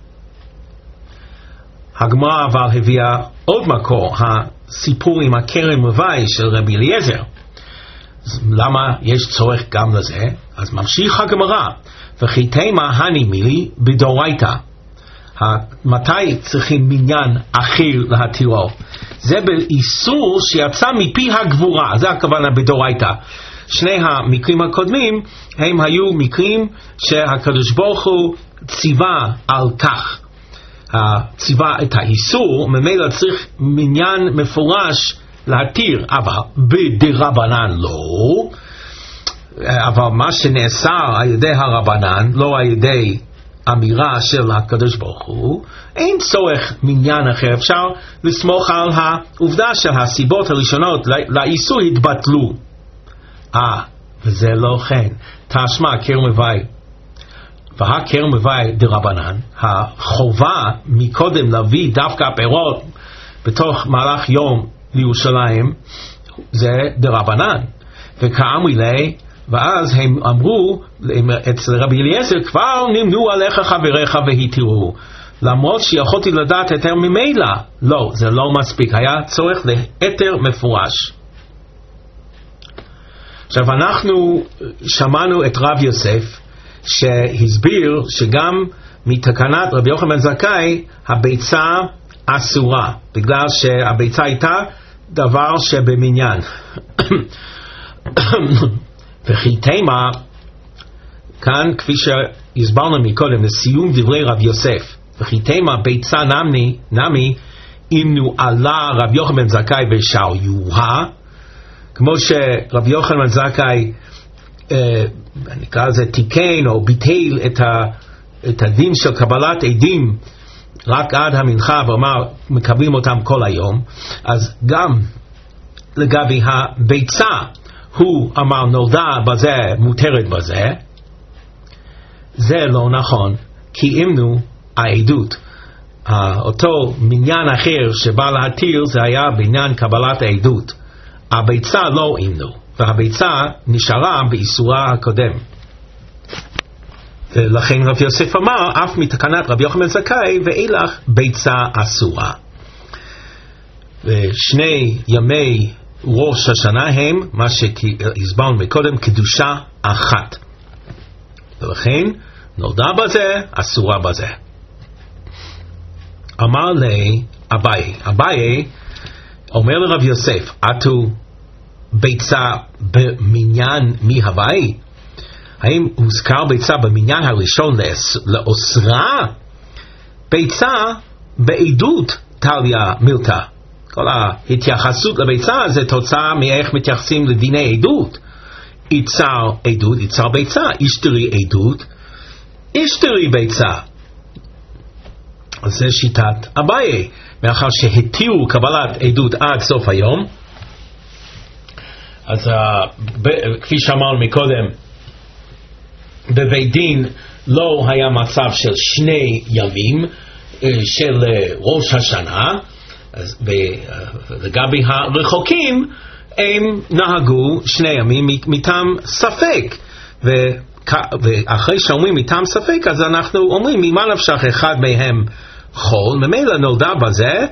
הגמרא אבל הביאה עוד מקור, הסיפור עם הכרם רווי של רבי אליעזר. למה יש צורך גם לזה? אז ממשיך הגמרא, וכי תימה הני מילי בדורייתא. מתי צריכים מניין אחר להתירו? זה באיסור שיצא מפי הגבורה, זה הכוונה בדורייתא. שני המקרים הקודמים הם היו מקרים שהקדוש ברוך הוא ציווה על כך, ציווה את האיסור, ממילא צריך מניין מפורש להתיר, אבל בדרבנן לא. אבל מה שנאסר על ידי הרבנן, לא על ידי אמירה של הקדוש ברוך הוא, אין צורך מניין אחר. אפשר לסמוך על העובדה של הסיבות הראשונות לאיסור התבטלו. וזה לא כן. תשמע כרם רווי, והכרם רווי דרבנן, החובה מקודם להביא דווקא פירות בתוך מהלך יום לירושלים, זה דרבנן. וכאמרי לי, ואז הם אמרו אצל רבי אליעזר, כבר נמנו עליך חבריך והתירו, למרות שיכולתי לדעת היתר ממילא. לא, זה לא מספיק, היה צורך להיתר מפורש. עכשיו אנחנו שמענו את רב יוסף שהסביר שגם מתקנת רבי יוחנן בן זכאי הביצה אסורה, בגלל שהביצה הייתה דבר שבמניין. וכי תימה, כאן כפי שהסברנו מקודם לסיום דברי רב יוסף, וכי תימה ביצה נמי אימנו עלה רב יוחנן בן זכאי בשעיוה, כמו שרב יוחנן בן זכאי נקרא לזה תיקן או ביטל את הדין של קבלת עדים רק עד המנחה, ואמר מקבלים אותם כל היום, אז גם לגבי הביצה הוא אמר נולדה בזה מותרת בזה. זה לא נכון, כי אימנו העדות, אותו מניין אחר שבא להתיר זה היה בעניין קבלת העדות. הביצה לא אימנו, והביצה נשארה באיסורה הקודם. ולכן רב יוסף אמר אף מתקנת רבי יוחנן בן זכאי ואילך ביצה אסורה. ושני ימי ראש השנה הם מה שהסברנו מקודם, קדושה אחת, ולכן נולדה בזה אסורה בזה. אמר לי אביי אומר לרב יוסף, אתו ביצה במניין מי הוואי? האם הוזכר ביצה במניין הראשון לאוסרה? ביצה בעדות תליה מילתא. כל ההתייחסות לביצה זה תוצאה מאיך מתייחסים לדיני עדות. יצר עדות, יצר ביצה, ישתרי עדות, ישתרי ביצה. אז זה שיטת אביי, מאחר שהתירו קבלת עדות עד סוף היום. אז כפי שאמרנו מקודם, בבית דין לא היה מצב של שני ימים של ראש השנה, אז לגבי הרחוקים הם נהגו שני ימים מטעם ספק, ואחרי שאומרים מטעם ספק אז אנחנו אומרים ממה נפשך אחד מהם חול, ממילא נולדה בזה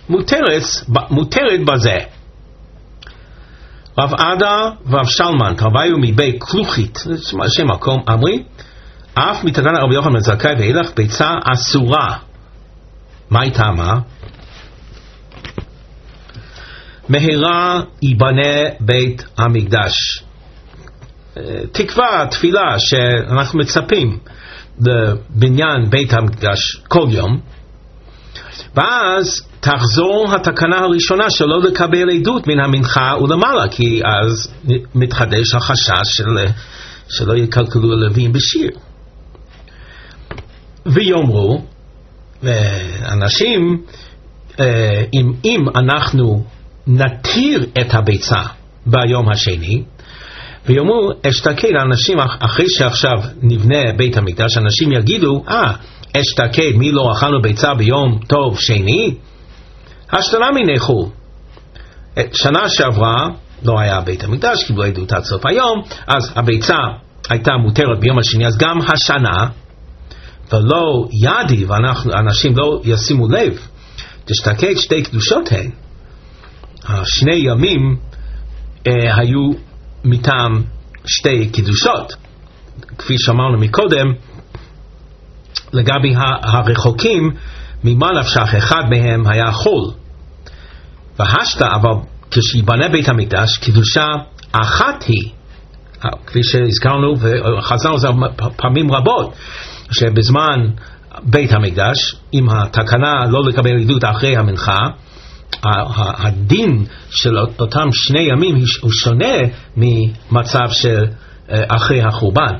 מותרת בזה. רב עדה ורב שלמן תרוויו מבית כלוכית שם מקום אמרי אף מתקנת רבי יוחנן בן זכאי ואילך ביצה אסורה. מה היא טעמה? מהרה ייבנה בית המקדש. תקווה, תפילה שאנחנו מצפים לבניין בית המקדש כל יום, ואז תחזור התקנה הראשונה שלא לקבל עדות מן המנחה ולמעלה, כי אז מתחדש החשש שלא יקלקלו הלווים בשיר. ויאמרו אנשים, אם אנחנו נתיר את הביצה ביום השני, ויאמרו אשתקד, אנשים אחרי שעכשיו נבנה בית המקדש, אנשים יגידו אשתקד, מי לא אכלנו ביצה ביום טוב שני? השתנה מנחו. שנה שעברה לא היה בית המקדש, קיבלו עדות עד סוף היום, אז הביצה הייתה מותרת ביום השני, אז גם השנה, ולא ידי, ואנשים לא ישימו לב, תשתקד שתי קדושות הן. השני ימים היו מטעם שתי קדושות, כפי שאמרנו מקודם, לגבי הרחוקים, ממה נפשך אחד מהם היה חול. והשתה, אבל כשיבנה בית המקדש, קדושה אחת היא, כפי שהזכרנו וחזרנו זה פעמים רבות, שבזמן בית המקדש, אם התקנה לא לקבל עדות אחרי המנחה, הדין של אותם שני ימים הוא שונה ממצב של אחרי החורבן.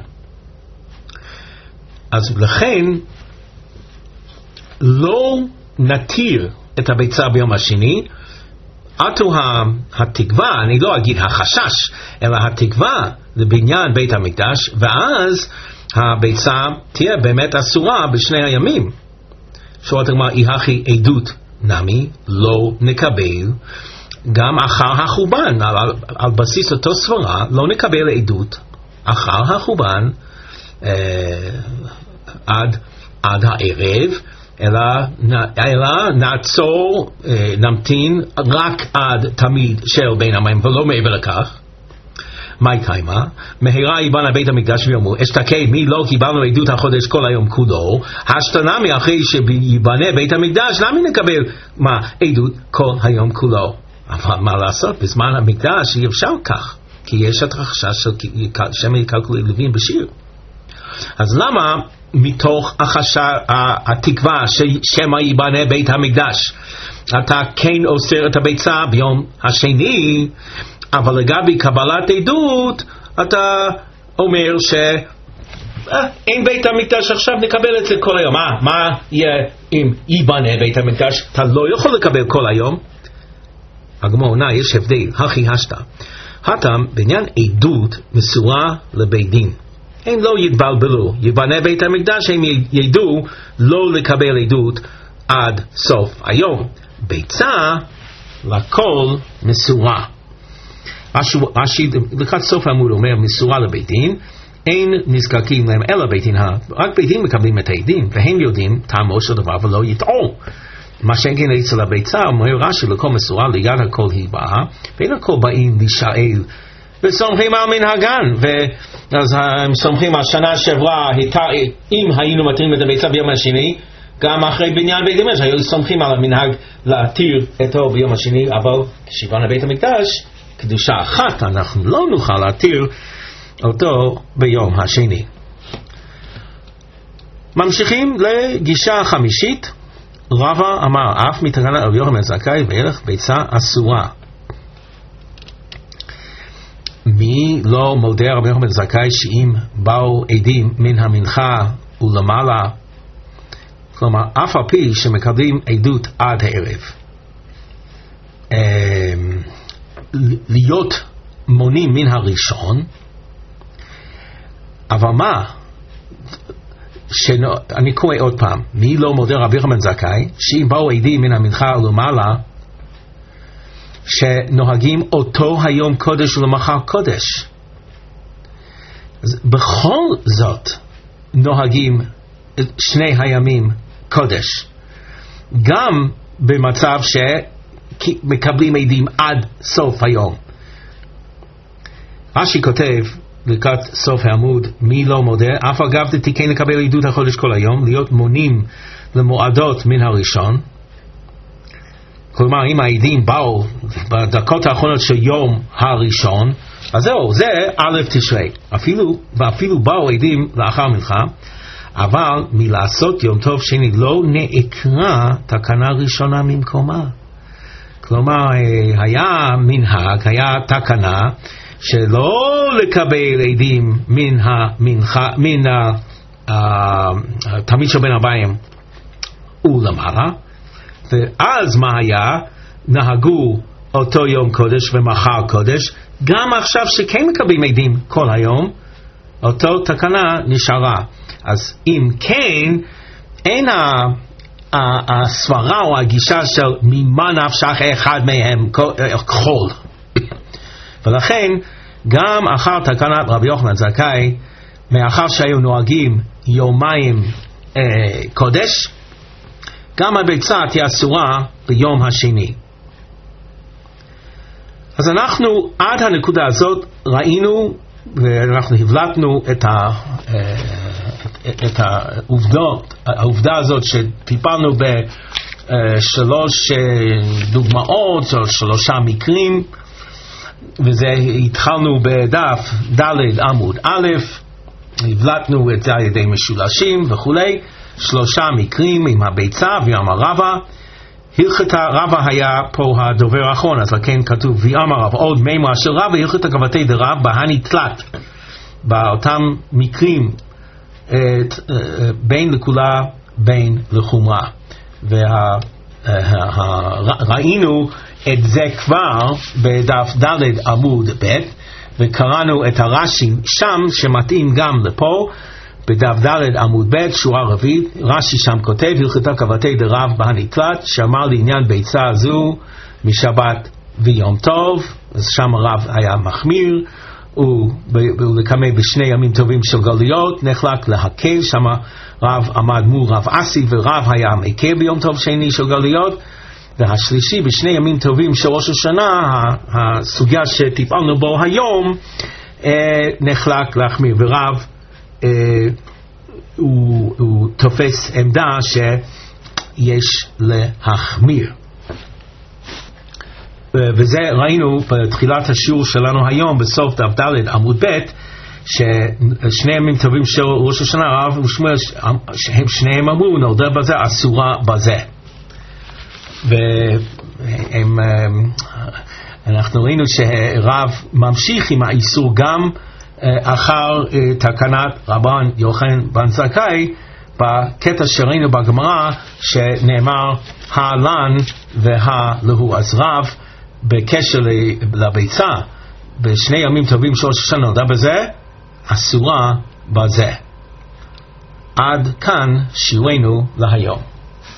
אז לכן לא נתיר את הביצה ביום השני, עתו התקווה, אני לא אגיד החשש, אלא התקווה לבניין בית המקדש, ואז הביצה תהיה באמת אסורה בשני הימים. שורת הגמרא, איהכי עדות נמי, לא נקבל גם אחר החורבן, על בסיס אותו סברה לא נקבל עדות אחר החורבן עד הערב, אלא נעצור, נמתין רק עד תמיד של בין המים ולא מעבר לכך. מה קיימה? מהרה ייבנה בית המקדש ויאמרו אשתקד מי לא קיבלנו עדות החודש כל היום כולו, השתנה אחרי שיבנה בית המקדש למה נקבל עדות כל היום כולו? אבל מה לעשות, בזמן המקדש אי אפשר כך, כי יש את החשש של שמא יקלקלו לוויים בשיר. אז למה מתוך התקווה ששמא ייבנה בית המקדש אתה כן אוסר את הביצה ביום השני, אבל לגבי קבלת עדות אתה אומר אין בית המקדש עכשיו נקבל את זה כל היום? מה יהיה אם ייבנה בית המקדש? אתה לא יכול לקבל כל היום. הגמרא עונה יש הבדל, הכי השתא הטעם בעניין עדות מסורה לבית דין, הם לא יתבלבלו, ייבנה בית המקדש הם ידעו לא לקבל עדות עד סוף היום. ביצה לכל מסורה, רש"י לקראת סוף העמוד אומר מסורה לבית דין, אין נזקקים להם אלא בית דין, רק בית דין מקבלים את העדים והם יודעים טעמו של דבר ולא יטעו. מה שאין כן אצל הביצה אומר רש"י לכל מסורה ליד הכל היא באה ואין הכל באים להישאל וסומכים על מנהגן, ואז הם סומכים על שנה שעברה אם היינו מתאים את הביצה ביום השני גם אחרי בניין בית המקדש היו סומכים על המנהג להתיר אותו ביום השני, אבל כשיבנה בית המקדש קדושה אחת אנחנו לא נוכל להתיר אותו ביום השני. ממשיכים לגישה החמישית. רבא אמר אף מתקנת רבי יוחנן בן זכאי וערך ביצה אסורה. מי לא מודה רבי יוחנן בן זכאי שאם באו עדים מן המנחה ולמעלה, כלומר אף על פי שמקבלים עדות עד הערב, להיות מונים מן הראשון, אבל מה אני קורא עוד פעם, מי לא מודה רבי יוחנן בן זכאי שאם באו עדים מן המנחה ולמעלה שנוהגים אותו היום קודש ולמחר קודש, בכל זאת נוהגים שני הימים קודש גם במצב שמקבלים עדים עד סוף היום. רש"י כותב לקראת סוף העמוד מי לא מודה אף אגב דתיקן לקבל עדות החודש כל היום להיות מונים למועדות מן הראשון, כלומר אם העדים באו בדקות האחרונות של יום הראשון אז זהו, זה א' תשרי, ואפילו באו עדים לאחר מנחה, אבל מלעשות יום טוב שני לא נעקרה תקנה ראשונה ממקומה. כלומר היה מנהג, היה תקנה שלא לקבל עדים מן המנחה, מן תמיד של בין הבאים ולמעלה, ואז מה היה? נהגו אותו יום קודש ומחר קודש, גם עכשיו שכן מקבלים עדים כל היום אותו תקנה נשארה. אז אם כן אין הסברה או הגישה של ממה נפשך אחד מהם כל, ולכן גם אחר תקנת רבי יוחנן זכאי מאחר שהיו נוהגים יומיים קודש, גם הביצה תהיה אסורה ביום השני. אז אנחנו עד הנקודה הזאת ראינו ואנחנו הבלטנו את העובדה הזאת שטיפלנו בשלוש דוגמאות או שלושה מקרים, וזה התחלנו בדף ד' עמוד א', הבלטנו את זה על ידי משולשים וכולי, שלושה מקרים עם הביצה ויאמר רבא. הלכתה רבא היה פה הדובר האחרון, אז לכן כתוב ויאמר רבא עוד מימרה של רבא הלכתה כבתי דרב בהני תלת, באותם מקרים בין לכולה בין לחומרה, וראינו את זה כבר בדף ד' עמוד ב', וקראנו את הרש"י שם שמתאים גם לפה בדף ד' עמוד ב' שורה רביעית. רש"י שם כותב הלכתה כבתי דרב בהני תלת, שאמר לעניין ביצה זו משבת ויום טוב, אז שם הרב היה מחמיר ולקמא בשני ימים טובים של גלויות, נחלק להקל, שם רב עמד מול רב אסי, ורב היה מקל ביום טוב שני של גלויות, והשלישי בשני ימים טובים של ראש השנה, הסוגיה שטיפלנו בו היום, נחלק להחמיר, ורב הוא תופס עמדה שיש להחמיר. וזה ראינו בתחילת השיעור שלנו היום בסוף דף ד' עמוד ב', ששני ימים טובים של ראש השנה, רב ושמואל שהם שניהם אמרו נולדה בזה אסורה בזה, ואנחנו ראינו שרב ממשיך עם האיסור גם אחר תקנת רבן יוחנן בן זכאי בקטע שראינו בגמרא שנאמר הלן והלהו. אז רב בקשר לביצה בשני ימים טובים של ראש השנה נולדה בזה אסורה בזה. עד כאן שיעורנו להיום.